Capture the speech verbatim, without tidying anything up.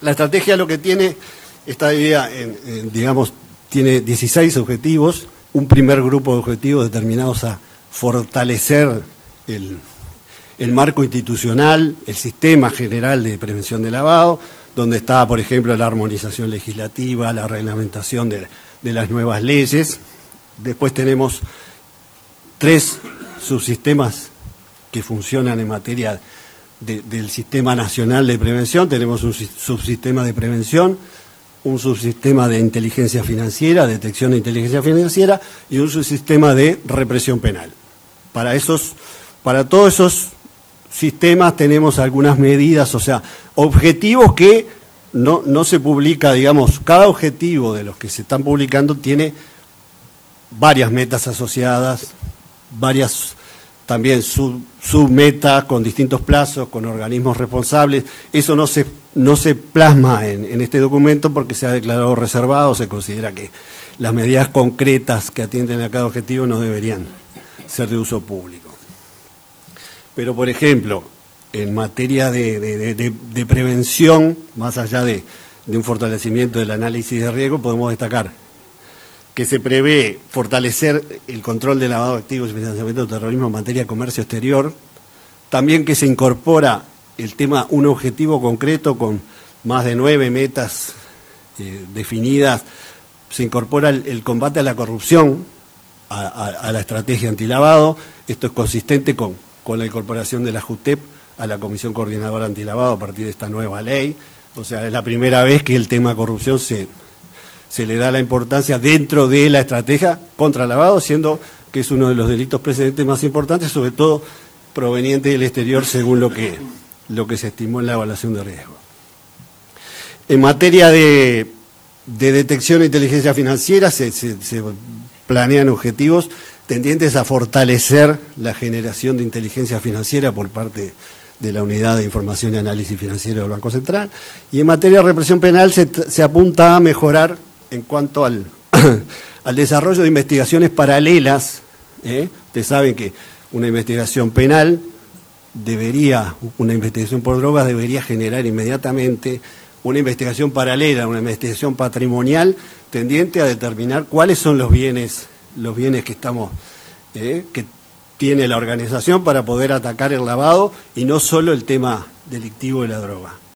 La estrategia lo que tiene, está dividida en, en, digamos, tiene dieciséis objetivos, un primer grupo de objetivos determinados a fortalecer el, el marco institucional, el sistema general de prevención de lavado, donde está, por ejemplo, la armonización legislativa, la reglamentación de, de las nuevas leyes. Después tenemos tres subsistemas que funcionan en materia de, del Sistema Nacional de Prevención. Tenemos un subsistema de prevención, un subsistema de inteligencia financiera, detección de inteligencia financiera, y un subsistema de represión penal. Para esos, para todos esos sistemas tenemos algunas medidas, o sea, objetivos que no, no se publica, digamos, cada objetivo de los que se están publicando tiene varias metas asociadas, varias también sub, submetas con distintos plazos, con organismos responsables. Eso no se, no se plasma en, en este documento porque se ha declarado reservado, se considera que las medidas concretas que atienden a cada objetivo no deberían ser de uso público. Pero, por ejemplo, en materia de, de, de, de prevención, más allá de, de un fortalecimiento del análisis de riesgo, podemos destacar que se prevé fortalecer el control de lavado de activos y financiamiento del terrorismo en materia de comercio exterior, también que se incorpora el tema, un objetivo concreto con más de nueve metas eh, definidas, se incorpora el, el combate a la corrupción, a, a, a la estrategia antilavado. Esto es consistente con, con la incorporación de la JUTEP a la Comisión Coordinadora Antilavado a partir de esta nueva ley. O sea, es la primera vez que el tema corrupción se... se le da la importancia dentro de la estrategia contra lavado, siendo que es uno de los delitos precedentes más importantes, sobre todo proveniente del exterior, según lo que, lo que se estimó en la evaluación de riesgo. En materia de, de detección e inteligencia financiera, se, se, se planean objetivos tendientes a fortalecer la generación de inteligencia financiera por parte de la Unidad de Información y Análisis Financiero del Banco Central, y en materia de represión penal se, se apunta a mejorar en cuanto al, al desarrollo de investigaciones paralelas. ¿eh? Ustedes saben que una investigación penal debería, una investigación por drogas debería generar inmediatamente una investigación paralela, una investigación patrimonial tendiente a determinar cuáles son los bienes, los bienes que estamos, ¿eh? que tiene la organización para poder atacar el lavado y no solo el tema delictivo de la droga.